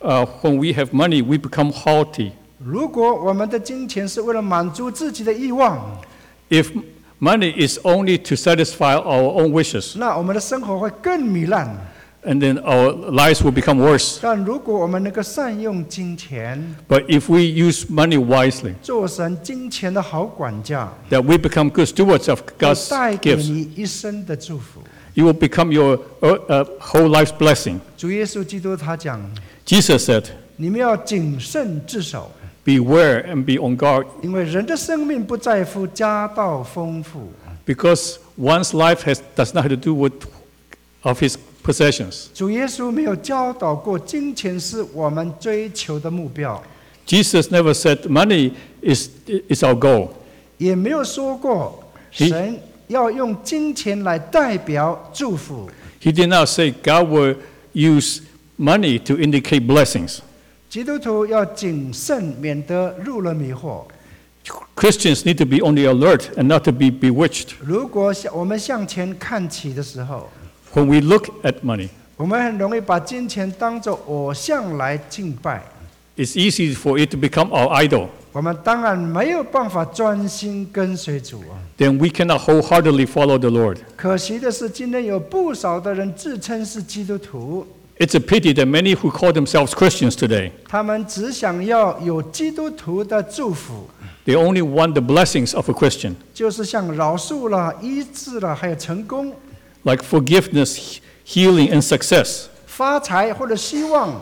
uh, when we have money, we become haughty. 如果我们的金钱是为了满足自己的欲望， If money is only to satisfy our own wishes, 那我们的生活会更糜烂。 and then our lives will become worse. 但如果我们能够善用金钱， But if we use money wisely, 做神金钱的好管家， that we become good stewards of 会 God's 带给 gifts, 你一生的祝福。 it will become your uh, uh, whole life's blessing. 主耶稣基督他讲， Jesus said, 你们要谨慎自守， beware and be on guard, 因为人的生命不在乎家道丰富。 because one's life has, does not have to do with of his possessions. 主耶稣没有教导过金钱是我们追求的目标， Jesus never said money is, is our goal. 也没有说过 He- 神要用金钱来代表祝福。 He did not say God will use money to indicate blessings. 基督徒要谨慎，免得入了迷惑。 Christians need to be on the alert and not to be bewitched. 如果向我们向前看齐的时候， When we look at money, 我们很容易把金钱当作偶像来敬拜， it's easy for it to become our idol. 我们当然没有办法专心跟随主啊。 Then we cannot wholeheartedly follow the Lord. 可惜的是，今天有不少的人自称是基督徒， It's a pity that many who call themselves Christians today, 他们只想要有基督徒的祝福， they only want the blessings of a Christian, 就是像饶恕啦、医治啦，还有成功、 like forgiveness, healing, and success, 发财或者希望，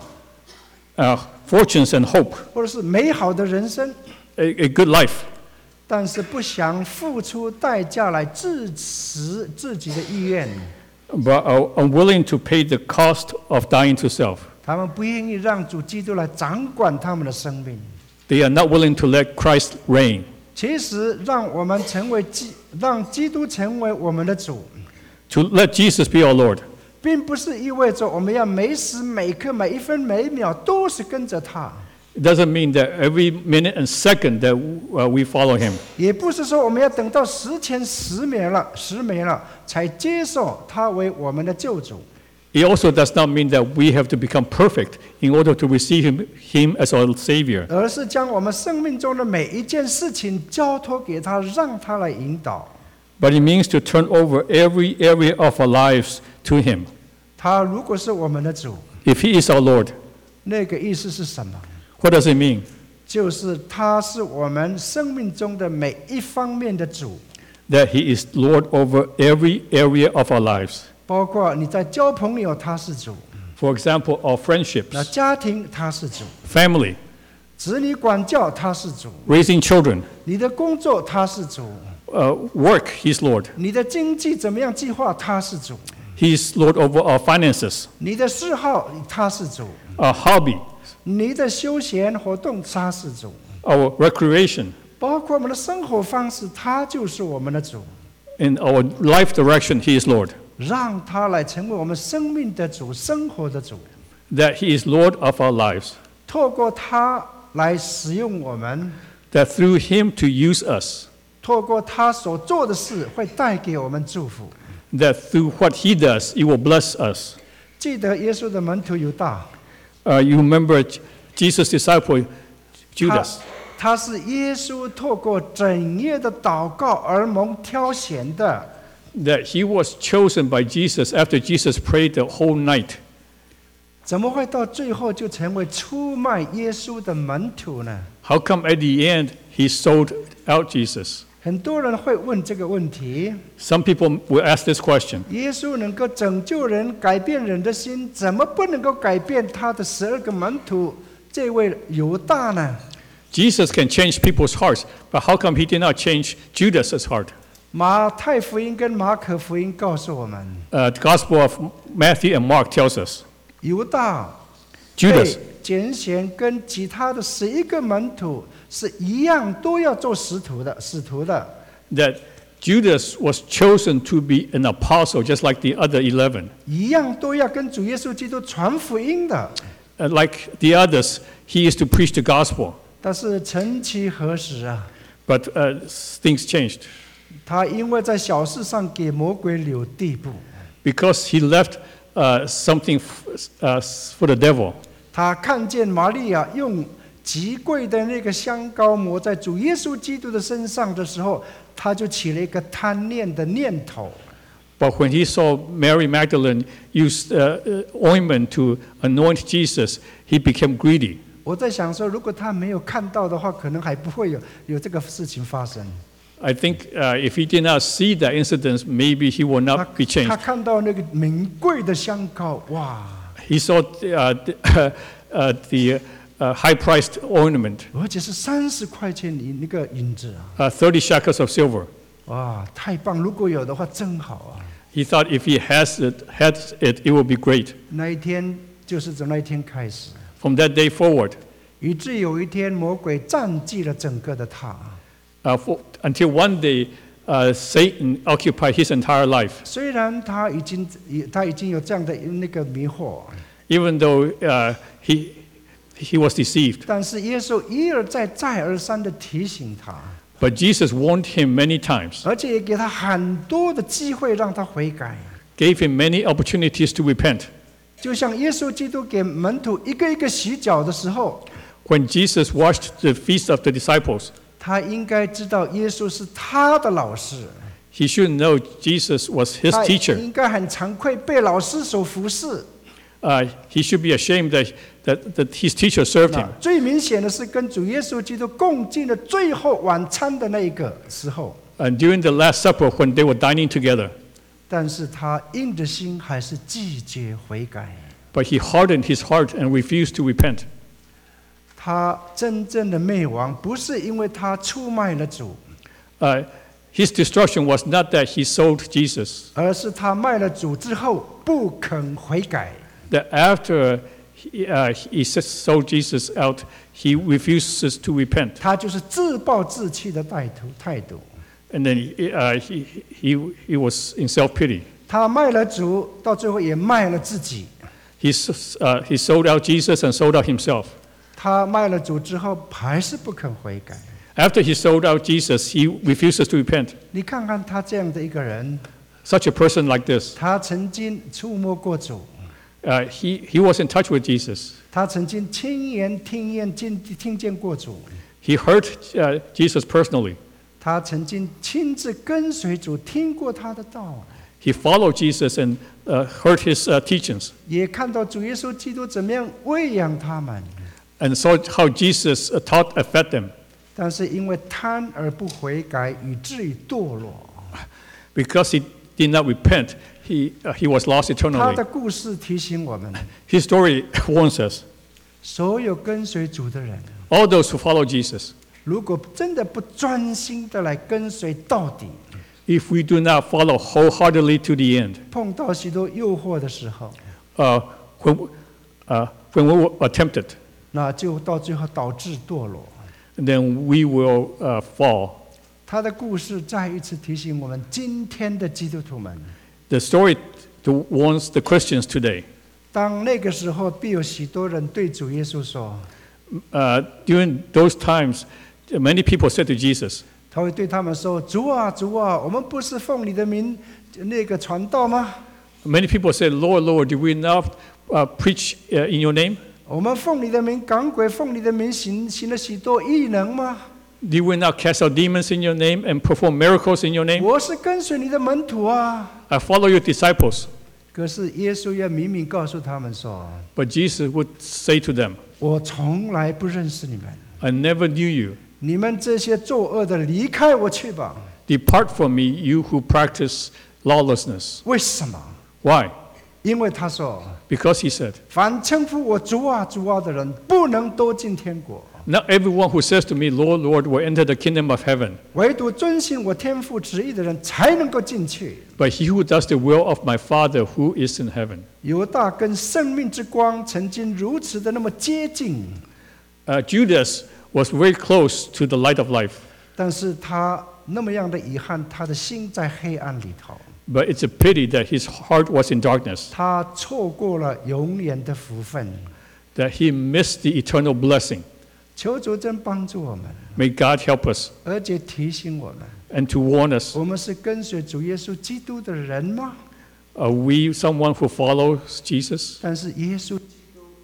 uh, fortunes and hope, 或者是美好的人生， a, a good life. 但是不想付出代价来支持自己的意愿。 But are unwilling to pay the cost of dying to self. 他们不愿意让主基督来掌管他们的生命。 They are not willing to let Christ reign. 其实，让我们成为基，让基督成为我们的主， To let Jesus be our Lord, 并不是意味着我们要每时每刻、每一分每一秒都是跟着他， it doesn't mean that every minute and second that uh, we follow Him. 也不是说我们要等到十全十美了、十美了才接受他为我们的救主。 It also does not mean that we have to become perfect in order to receive Him, him as our Savior. 而是将我们生命中的每一件事情交托给他，让他来引导。 But it means to turn over every area of our lives to Him. 他如果是我们的主， If He is our Lord, 那个意思是什么？ what does it mean? 就是他是我们生命中的每一方面的主， That He is Lord over every area of our lives. 包括你在交朋友，他是主； For example, our 那 friendships, 家庭他是主， family, 子女管教他是主， raising children, 你的工作他是主， uh, work, He's Lord. 你的经济怎么样计划他是主， He's Lord over our finances, 你的嗜好他是主， our hobby, 你的休闲活动他是主， our recreation, 包括我们的生活方式，他就是我们的主。 in our life direction, He is Lord. 让他来成为我们生命的主、生活的主， That He is Lord of our lives. 透过他来使用我们， That through Him to use us. 透过他所做的事会带给我们祝福。 That through what He does, He will bless us. 记得耶稣的门徒犹大， Uh, you remember Jesus' disciple 他 Judas. 他是耶稣透过整夜的祷告而蒙挑选的。 That he was chosen by Jesus after Jesus prayed the whole night. 怎么会到最后就成为出卖耶稣的门徒呢？ How come at the end he sold out Jesus? 很多人会问这个问题： Some people will ask this question. 耶稣能够拯救人、改变人的心，怎么不能够改变他的十二个门徒这位犹大呢？ Jesus can change people's hearts, but how come he did not change Judas's heart? 马太福音跟马可福音告诉我们， Uh, the Gospel of Matthew and Mark tells us 犹大 Judas 被拣选跟其他的十一个门徒是一样，都要做使徒的，使徒的。 that Judas was chosen to be an apostle just like the other eleven. 一样都要跟主耶稣基督传福音的。 Uh, like the others, he is to preach the gospel. 但是曾其何时啊？ But uh, things changed 他因为在小事上给魔鬼留地步， because he left uh, something f- uh, for the devil. 他看见玛利亚用极贵的那个香膏抹在主耶稣基督的身上的时候，他就起了一个贪念的念头。 But when he saw Mary Magdalene use uh, uh, ointment to anoint Jesus, he became greedy. 我在想说，如果他没有看到的话，可能还不会有有这个事情发生。 I think uh, if he did not see that incident, maybe he will 他 not be 他 changed. 看到那个名贵的香膏，哇！ He saw uh, the, uh, the uh, high-priced ornament, 而且是三十块钱银那个银子啊， uh, thirty shekels of silver. 哇，太棒！如果有的话，真好啊。 He thought if he has it, had it, it would be great. 那一天就是从那一天开始， From that day forward, 以至有一天魔鬼占据了整个的他。 uh, for, until one day, uh, Satan occupied his entire life. 虽然他已经他已经有这样的那个迷惑， Even though uh, he, he was deceived. 但是耶稣一而再再而三的提醒他， But Jesus warned him many times, 而且也给他很多的机会让他悔改。 gave him many opportunities to repent. 就像耶稣基督给门徒一个一个洗脚的时候， When Jesus washed the feet of the disciples, 他应该知道耶稣是他的老师， he should know Jesus was his 他 teacher. 应该很惭愧被老师所服侍。 Uh, he should be ashamed that, that, that his teacher served 那 him. 最明显的是跟主耶稣基督共进了最后晚餐的那一个时候， And during the Last Supper, when they were dining together, 但是他硬着心还是拒绝悔改。 but he hardened his heart and refused to repent. 他真正的灭亡不是因为他出卖了主， Uh, his destruction was not that he sold Jesus, 而是他卖了主之后不肯悔改。 that after he, uh, he sold Jesus out, he refuses to repent. 他就是自暴自弃的态度态度。 And then uh, he, he, he was in self-pity. 他卖了主，到最后也卖了自己。 He, s- uh, he sold out Jesus and sold out himself. 他卖了主之后，还是不肯悔改。 After he sold out Jesus, he refuses to repent. 你看看他这样的一个人， Such a person like this, 他曾经触摸过主， uh, he, he was in touch with Jesus. 他曾经亲眼听见听听见过主， He heard uh, Jesus personally. 他曾经亲自跟随主，听过他的道， He followed Jesus and uh, heard his uh, teachings, 也看到主耶稣基督怎么样喂养他们。 and saw how Jesus uh, taught and fed them. 但是因为贪而不悔改，以至于堕落。 Because he did not repent, he, uh, he was lost 他 eternally. 的故事提醒我们， His story warns us. 所有跟随主的人， All those who follow Jesus, 如果真的不专心的来跟随到底， if we do not follow wholeheartedly to the end, 碰到许多诱惑的时候， uh, when, uh, when we were tempted, 那就到最后导致堕落。 then we will uh, fall. 他的故事再一次提醒我们，今天的基督徒们， The story to warns the Christians today. 当那个时候，必有许多人对主耶稣说， Uh, during those times, many people said to Jesus, 他会对他们说：“主啊，主啊，我们不是奉你的名那个传道吗？ many people said, Lord, Lord, did we not uh, preach uh, in your name? 我们奉你的名赶鬼，奉你的名行行了许多异能吗？ Did we not cast out demons in your name and perform miracles in your name? 我是跟随你的门徒啊。” I follow your disciples. 可是耶稣要明明告诉他们说 But Jesus would say to them,：“ 我从来不认识你们， I never knew you. 你们这些作恶的，离开我去吧。 Depart from me, you who practice lawlessness. ” 为什么？ Why? 因为他说 Because he said,：“ 凡称呼我主啊主啊的人，不能都进天国。 Not everyone who says to me, Lord, Lord, will enter the kingdom of heaven, 唯独遵行我天父旨意的人，才能够进去。” but he who does the will of my Father who is in heaven. 犹大跟生命之光曾经如此的那么接近， Uh, Judas was very close to the light of life, 但是他那么样的遗憾，他的心在黑暗里头， but it's a pity that his heart was in darkness, 他错过了永远的福分。 that he missed the eternal blessing. 求主真帮助我们， May God help us 而且提醒我们， and to warn us. 我们是跟随主耶稣基督的人吗？ Are we someone who follows Jesus? 但是耶稣基督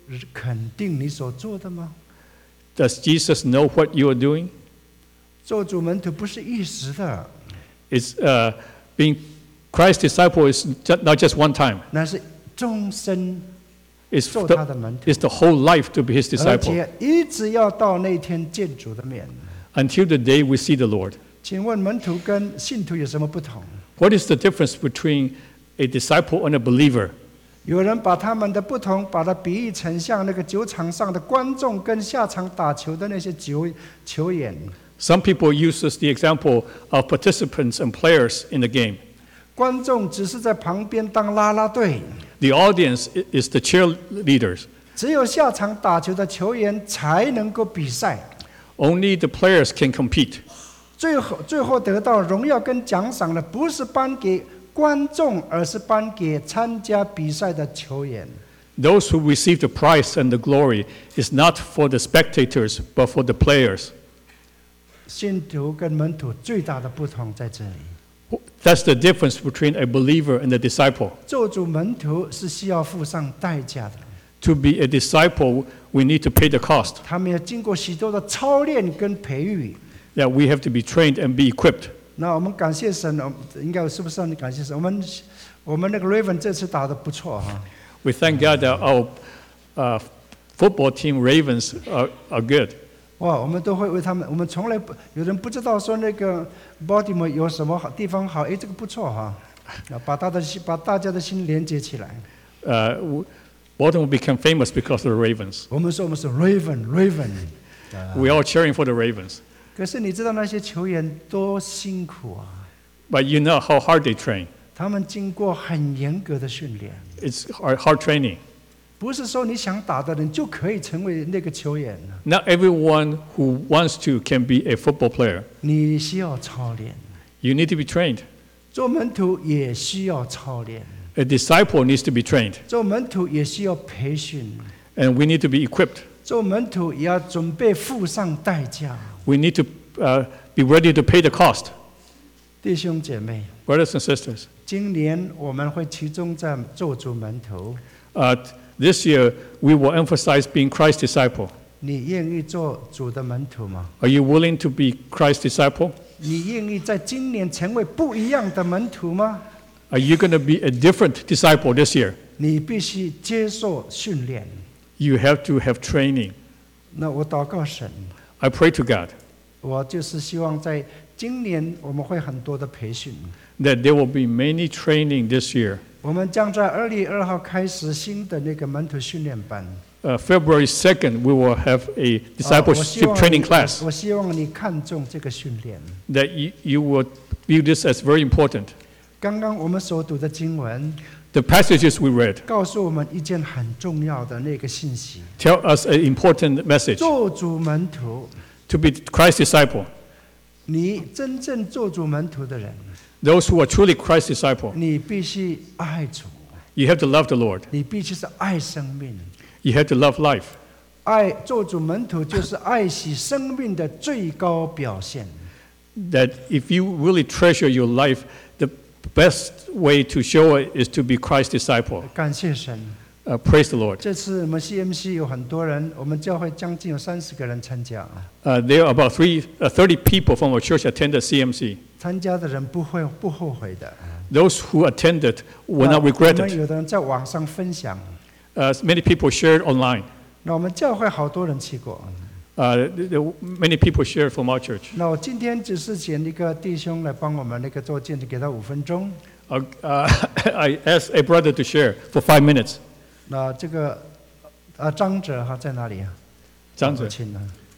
肯定你所做的吗？ Does Jesus know what you are doing? 做主门徒不是一时的， It's uh, being Christ's disciple is ju- not just one time. 那是终身 It's 做他 the, 的门徒， it's the whole life to be His 而 disciple 且一直要到那天见主的面。 until the day we see the Lord. 请问门徒跟信徒有什么不同？ What is the difference between a disciple and a believer? 有人把他们的不同，把它比喻成像那个球场上的观众跟下场打球的那些球球员。 Some people use the example of participants and players in the game. 观众只是在旁边当啦啦队， The audience i- is the cheerleaders. 只有下场打球的球员才能够比赛。 Only the players can compete. 最后，最后得到荣耀跟奖赏的，不是颁给观众，而是颁给参加比赛的球员。 Those who receive the prize and the glory is not for the spectators, but for the players. 信徒跟门徒最大的不同在这里， That's the difference between a believer and a disciple. 做主门徒是需要付上代价的， To be a disciple, we need to pay the cost. 他们要经过许多的操练跟培育。 That we have to be trained and be equipped. 那我们感谢神，我们应该是不是让你感谢神？我们我们那个 Raven 这次打得不错哈。 We thank God that our uh, football team Ravens are, are good. 哇，我们都会为他们，我们从来不有人不知道说那个 Baltimore 有什么好地方好，哎，这个不错哈，啊，把他的心把大家的心连接起来。 Uh, w- Baltimore became famous because of the Ravens. 我们说我们是 Raven Raven， We are cheering for the Ravens. 可是你知道那些球员多辛苦啊？ But you know how hard they train. 他们经过很严格的训练， It's hard, hard training. 不是说你想打的人就可以成为那个球员， Not everyone who wants to can be a football player. 你需要操练。 You need to be trained. 做门徒也需要操练， A disciple needs to be trained. 做门徒也需要培训， And we need to be equipped. 做门徒也要准备付上代价。 We need to uh, be ready to pay the cost. 弟兄姐妹， Brothers and sisters, 今年我们会集中在做主门徒， uh, this year we will emphasize being Christ's disciple. 你愿意做主的门徒吗？ Are you willing to be Christ's disciple? 你愿意在今年成为不一样的门徒吗？ Are you going to be a different disciple this year? 你必须接受训练。 You have to have training. 那我祷告神， I pray to God 我就是希望在今年我们会很多的培训。 that there will be many training this year. 我们将在二月二号开始新的那个门徒训练班。 Uh, February second, we will have a 啊我希 discipleship 望 training 你 class 我希望你看重这个训练。 that you, you will view this as very important. 刚刚我们所读的经文 The passages we read 告诉我们一件很重要的那个信息： tell us an important message 做主门徒， to be Christ's disciple. 你真正做主门徒的人， Those who are truly Christ's disciple, 你必须爱主， you have to love the Lord. 你必须是爱生命。 You have to love life. 爱做主门徒就是爱惜生命的最高表现。 That if you really treasure your life, the best way to show it is to be Christ's disciple. 感谢神， Uh, praise the Lord. 这次我们 C M C 有很多人，我们教会将近有三十个人参加， Uh, there are about three, uh, thirty people from our church attended C M C. 参加的人不会不后悔的。 Those who attended will not 那 regret 我们 it. 有的人在网上分享， Uh, many people shared online. 那我们教会好多人去过。 Uh, th- th- many people shared from our church. 那我今天只是请一个弟兄来帮我们那个做见证，给他五分钟。 Uh, uh, I asked a brother to share for five minutes. 那这个啊张哲哈在哪里啊？ 张哲我亲啊。